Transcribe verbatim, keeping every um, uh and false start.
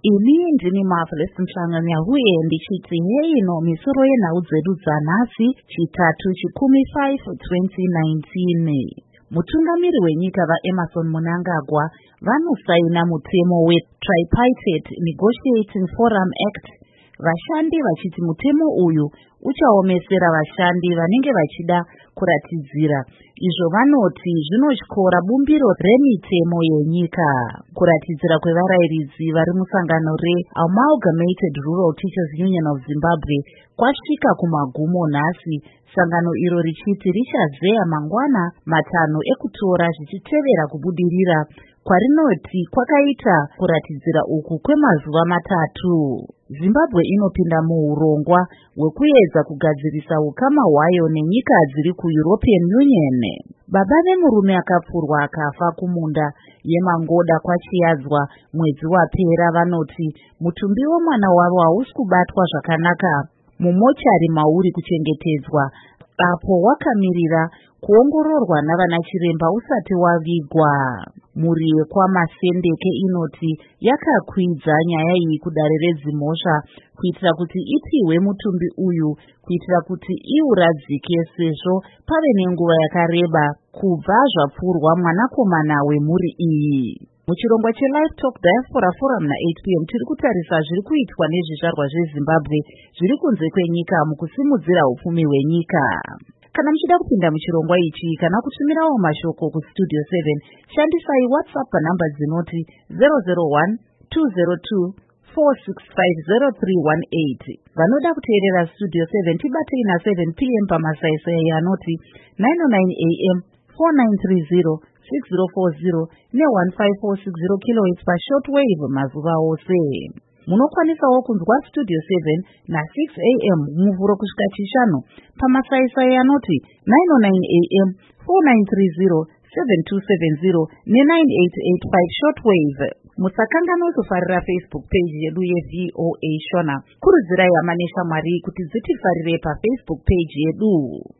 Ini ndini Marvelous Mhlanganya huye ndichiti hei no misoro yenhau dzedu dzanhasi chitatu chikumi five twenty nineteen. Mutungamiri wenyika vaEmmerson Mnangagwa vanosaina mutemo weTripartite Negotiating Forum Act. Vashandi vachiti mutemo uyu uchaomesera vashandi vanenge vachida kuratidzira. Izvo vanoti zvinotyora bumbiro remitemo yenyika. Kuratidzira kwevarayiridzi vari musangano reAmalgamated Rural Teachers Union of Zimbabwe kwasvika kumagumo nhasi, sangano iro richiti richazeya mangwana matano ekutora zvichitevera kubudirira kwarinoti kwakaita kuratidzira uku kwemazuva matatu. Zimbabwe inopinda muurongwa hwekuedza kugadzirisa ukama hwayo nenyika dziri kuEuropean Union. Baba vemurume akapfurwa akafa kumunda yeMangoda kwaChiadzwa mwedzi wapera vanoti mutumbi womwana wavo hausi kubatwa zvakanaka mumochari mauri kuchengetedzwa apo wakamirira kuongororwa navana chiremba usati wavigwa. Mhuri yekwaMasendeke inoti yakakwidza nyaya iyi kudare redzimhosva kuitira kuti ipiwe mutumbi uyu kuitira kuti iuradzike sezvo pave nenguva yakareba kubva zvapfurwa mwanakomana wemhuri iyi. Muchirongwa cheLive Talk Diaspora Forum na-eight p m tiri kutarisa zviri kuitwa nezvizvarwa zveZimbabwe zviri kunze kwenyika mukusimudzira upfumi hwenyika. Kana muchida kupinda muchirongwa ichi kana kutumirawo mashoko kustudio seven, shandisai WhatsApp panhamba dzinoti zero zero one two zero two four six five zero three one eight. Vanoda kuteerera Studio seven tibatei na seven p m pamasaisai anoti nine oh nine a m four nine three zero six zero four zero ne one five four six zero kilohertz pashortwave mazuva ose. Munokwanisawo kunzwa Studio seven na six a m muvhuro kusvika chishanu pamasaisai anoti nine oh nine a m four nine three zero seven two seven zero ne nine eight eight five shortwave. Musakanganwe kufarira Facebook page yedu yeV O A Shona. Kurudzirai hama neshamwari kuti dzitifarire paFacebook page yedu.